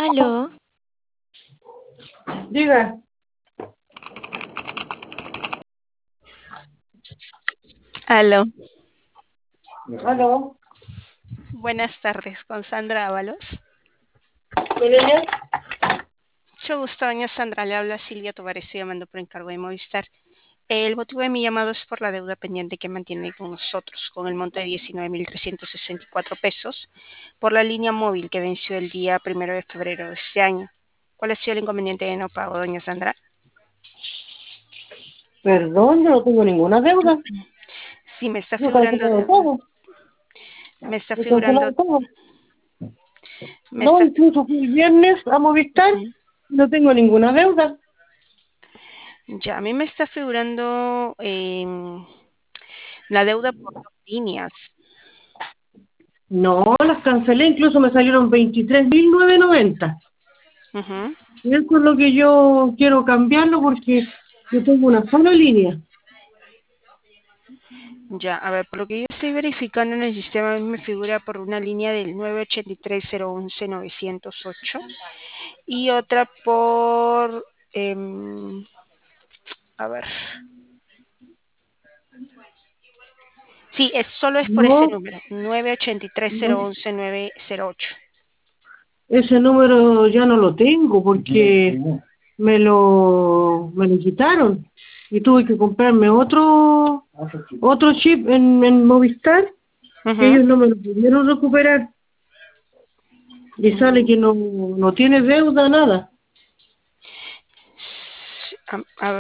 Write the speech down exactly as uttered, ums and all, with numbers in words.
Aló, Diga, aló. aló, Buenas tardes, con Sandra Ábalos. Mireya. Mucho gusto, doña Sandra. Le habla Silvia Tovar, estoy llamando por encargo de Movistar. El motivo de mi llamado es por la deuda pendiente que mantiene con nosotros, con el monto de diecinueve mil trescientos sesenta y cuatro pesos, por la línea móvil que venció el día primero de febrero de este año. ¿Cuál ha sido el inconveniente de no pago, doña Sandra? Perdón, yo no tengo ninguna deuda. Sí, me está Yo he figurando, cancelado todo. me está He figurando, cancelado todo. me No, está, incluso fui el viernes a Movistar. ujú. No tengo ninguna deuda. Ya, a mí me está figurando em, la deuda por dos líneas. No, las cancelé. Incluso me salieron veintitrés mil novecientos noventa. Ujú. Y eso es lo que yo quiero cambiarlo porque yo tengo una sola línea. Ya, a ver, por lo que yo estoy verificando en el sistema, a mí me figura por una línea del nueve ochenta y tres cero once novecientos ocho y otra por, em, a ver, sí, es, solo es por ese No, número, nueve ochenta y tres cero no. once nueve cero ocho. Ese número ya no lo tengo porque me lo, me lo quitaron y tuve que comprarme otro otro chip en, en Movistar que Ujú. ellos no me lo pudieron recuperar y sale que no, no tiene deuda, nada. A, a